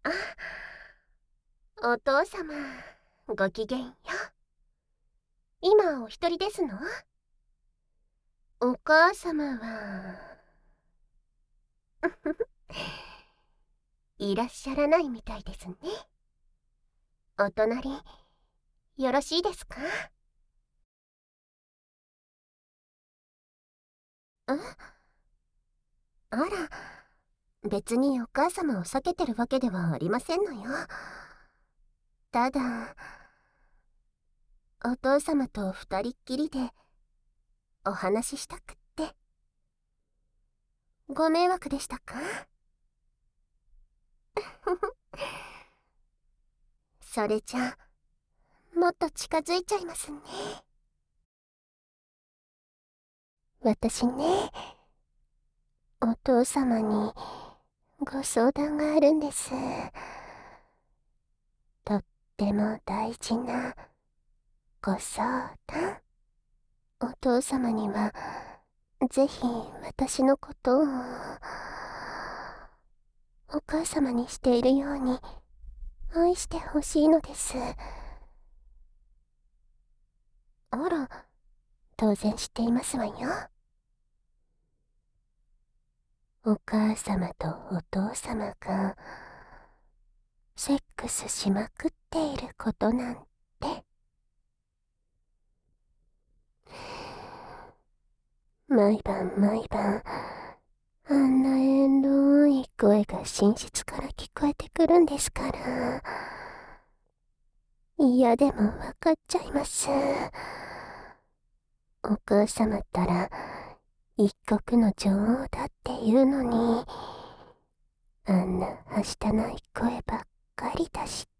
あ、お父様、ごきげんよ。今お一人ですの？お母様はいらっしゃらないみたいですね。お隣、よろしいですか？あら、別にお母様を避けてるわけではありませんのよ。ただ、お父様と二人っきりでお話ししたくって。ご迷惑でしたか？それじゃ、もっと近づいちゃいますね。私ね、お父様にご相談があるんです。とっても大事なご相談。お父様にはぜひ私のことをお母様にしているように愛してほしいのです。あら、当然知っていますわよ。お母様とお父様がセックスしまくっていることなんて。毎晩毎晩あんなエロい声が寝室から聞こえてくるんですから、嫌でもわかっちゃいます。お母様ったら一国の女王だっていうのに、あんなはしたない声ばっかり出して。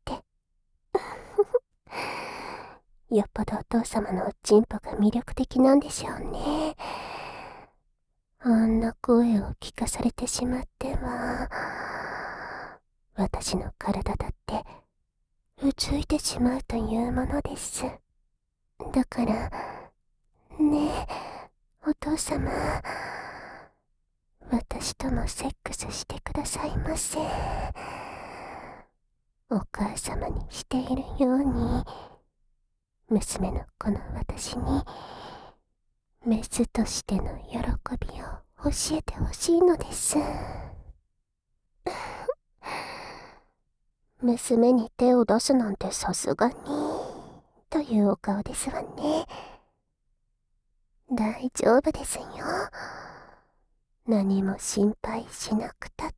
よっぽどお父様のおちんぽが魅力的なんでしょうね。あんな声を聞かされてしまっては、私の体だってうついてしまうというものです。だから、ねえ、お父様、私ともセックスしてくださいませ。お母様にしているように、娘の子の私に、メスとしての喜びを教えてほしいのです。娘に手を出すなんてさすがに、というお顔ですわね。大丈夫ですよ。何も心配しなくたって。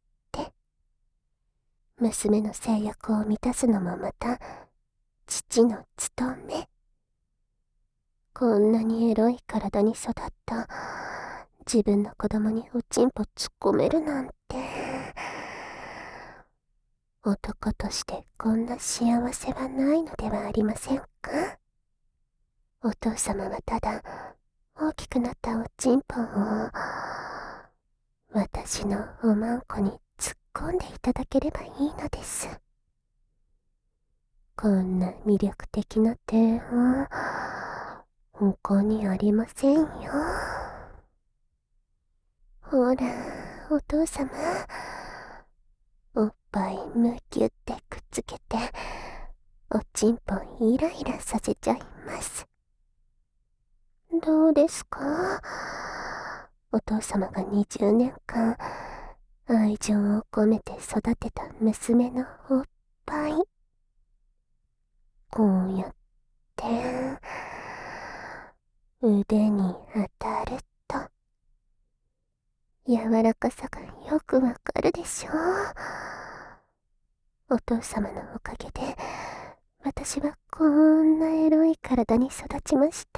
娘の性欲を満たすのもまた、父の務め。こんなにエロい体に育った自分の子供におちんぽ突っ込めるなんて。男としてこんな幸せはないのではありませんか？お父様はただ大きくなったおちんぽを私のおまんこに突っ込んでいただければいいのです。こんな魅力的な点は他にありませんよ。ほら、お父様、おっぱいむぎゅってくっつけておちんぽイライラさせちゃいます。どうですか？お父様が20年間愛情を込めて育てた娘のおっぱい。こうやって腕に当たると柔らかさがよくわかるでしょう。お父様のおかげで私はこんなエロい体に育ちました。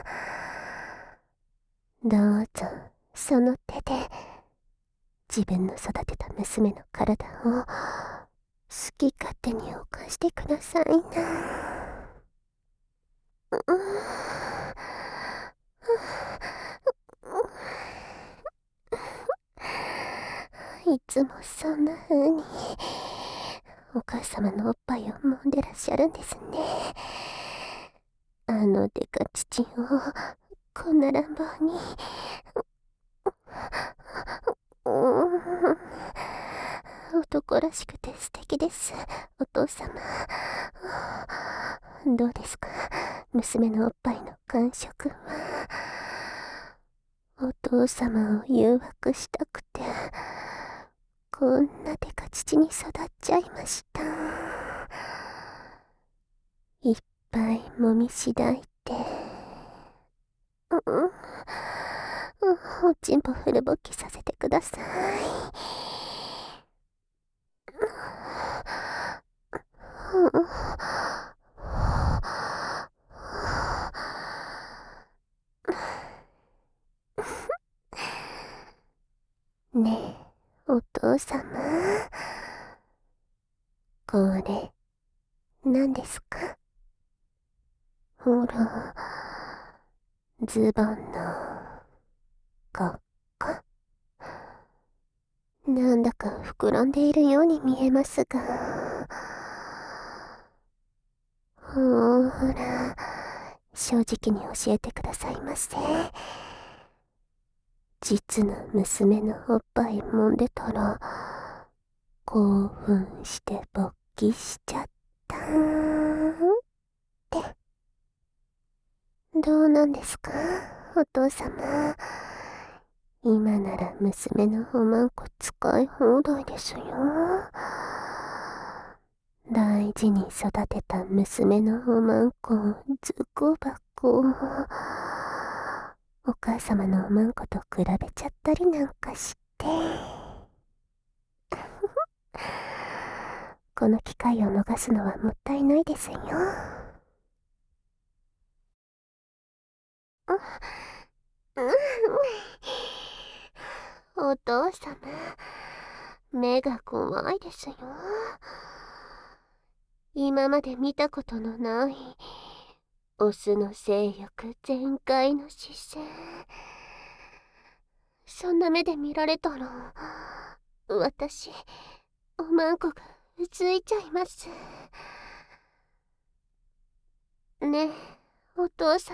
どうぞその手で自分の育てた娘の体を好き勝手に犯してくださいな。いつもそんな風にお母様のおっぱいを揉んでらっしゃるんですね。あのデカ父をこんな乱暴に。お男らしくて素敵です、お父様。どうですか、娘のおっぱいの感触は。お父様を誘惑したくて、こんなデカ乳に育っちゃいました。いっぱい揉みしだいて、おちんぽフル勃起させてください。ねえ、お父様。これ、何ですか？ほら、ズボンの、ここ。なんだか膨らんでいるように見えますが。ほら、正直に教えてくださいませ。実の娘のおっぱい揉んでたら、興奮して勃起しちゃったって。どうなんですか、お父様。今なら娘のおまんこ使い放題ですよ。大事に育てた娘のおまんこをズコバコ。お母様のおまんこと比べちゃったりなんかして。この機会を逃すのはもったいないですよ。お父様、目が怖いですよ。今まで見たことのないオスの性欲全開の視線。そんな目で見られたら、私、おまんこがうついちゃいます。ねえ、お父様。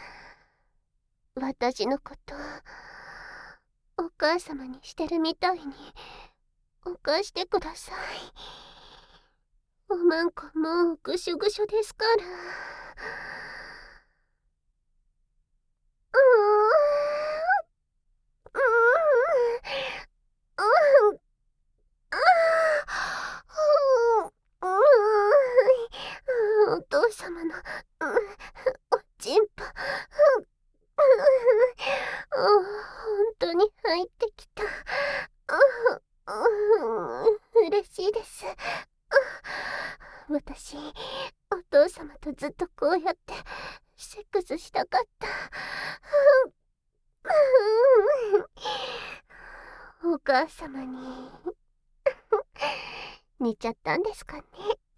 私のこと、お母様にしてるみたいに、犯してください。おまんこもうぐしょぐしょですから。お父様のおちんぽ、本当に入ってきた。嬉しいです。私、お父様とずっとこうやってセックスしたかった。お母様に似ちゃったんですかね。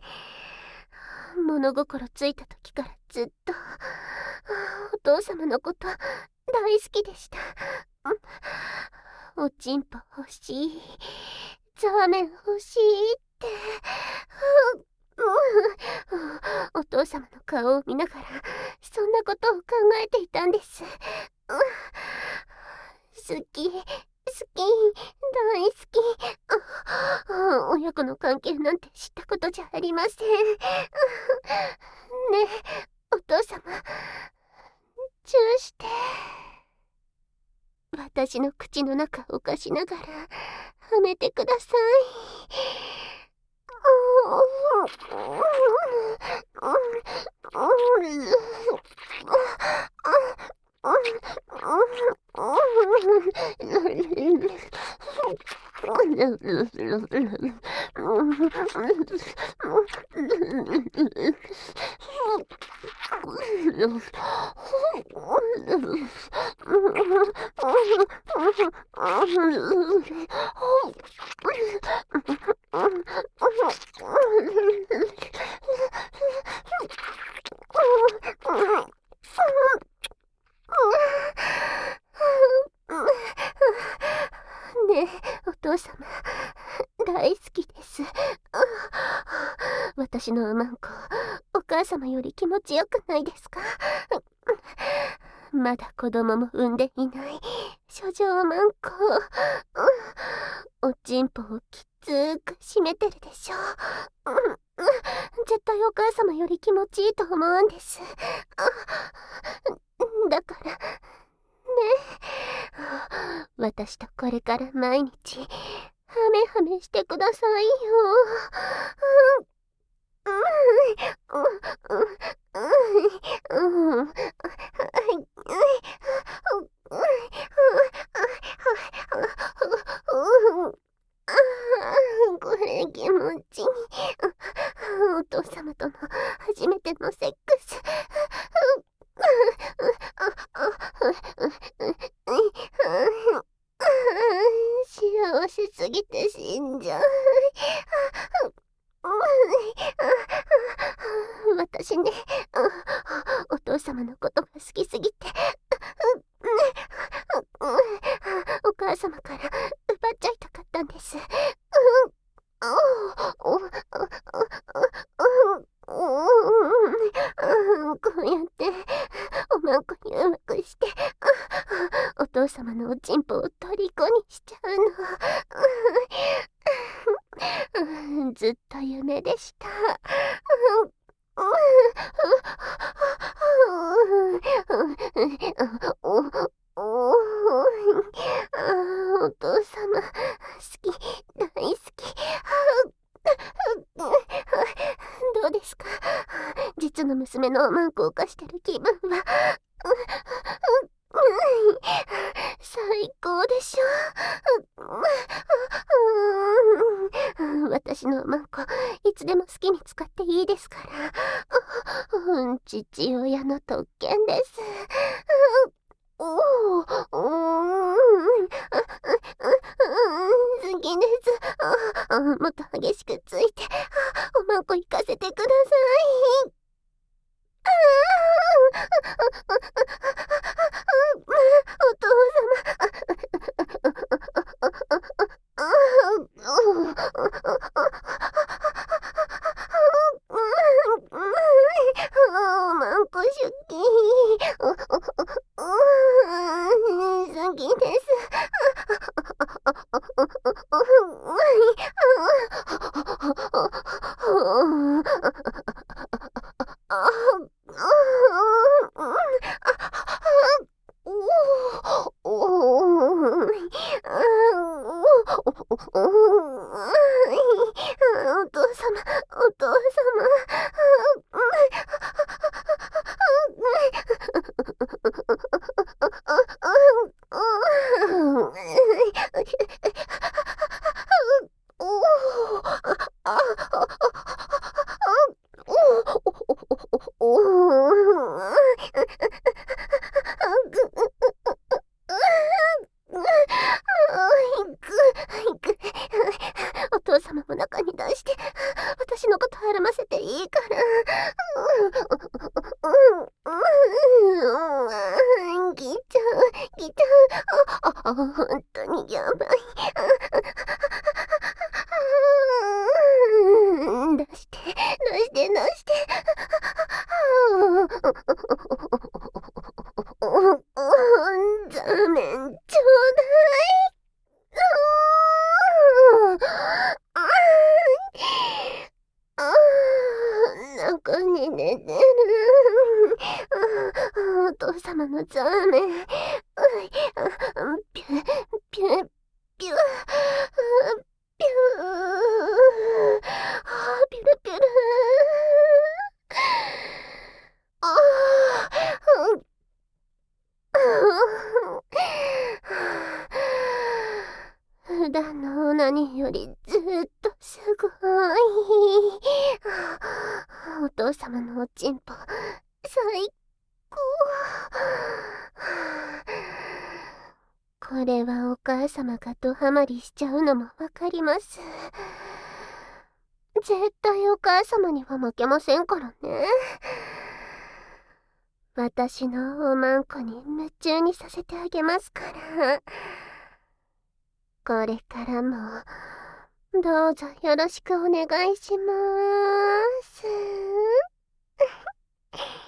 物心ついた時からずっとお父様のこと大好きでした。おちんぽ欲しい、ザーメン欲しいって。お父様の顔を見ながらそんなことを考えていたんです。好き、好き、大好き。親子の関係なんて知ったことじゃありません。ねえ、お父様、チューして。私の口の中を貸しながらはめてください。ねえ、お父様、大好きです。私のおまんこ、お母様より気持ちよくないですか？まだ子供も産んでいない処女おまんこ。おちんぽをきっつく締めてるでしょ。絶対お母様より気持ちいいと思うんです。だからね、私とこれから毎日ハメハメしてくださいよ。これ気持ちいい。お父様との初めてのセックス。幸せすぎて死んじゃう。私ね、お父様のことが好きすぎて、お母様から奪っちゃいたかったんです。こうやっておまんこにうまくしてお父様のおちんぽを虜にしちゃうの。ずっと夢でした。お父様好き、大好き。どうですか、実の娘のおまんこを犯してる気分は。最高でしょ。私のおまんこいつでも好きに使っていいですから。父親の特権です。好きです。もっと激しくついておまんこ行かせてください。お父様。マンコ出勤。好きです。お父様、お父様。お父様も中に出して私のこと歩ませていいから。来ちゃう来ちゃう。本当にやばい。出して出して出して。ザメンちょうだい。中に寝てる。お父様のザーメン。ピュピュピュピューピュルピュル。普段のオナニーよりずっとすごい。お父様のおちんぽ最高。これはお母様がドハマりしちゃうのもわかります。絶対お母様には負けませんからね。私のおまんこに夢中にさせてあげますから。これからもどうぞよろしくお願いします。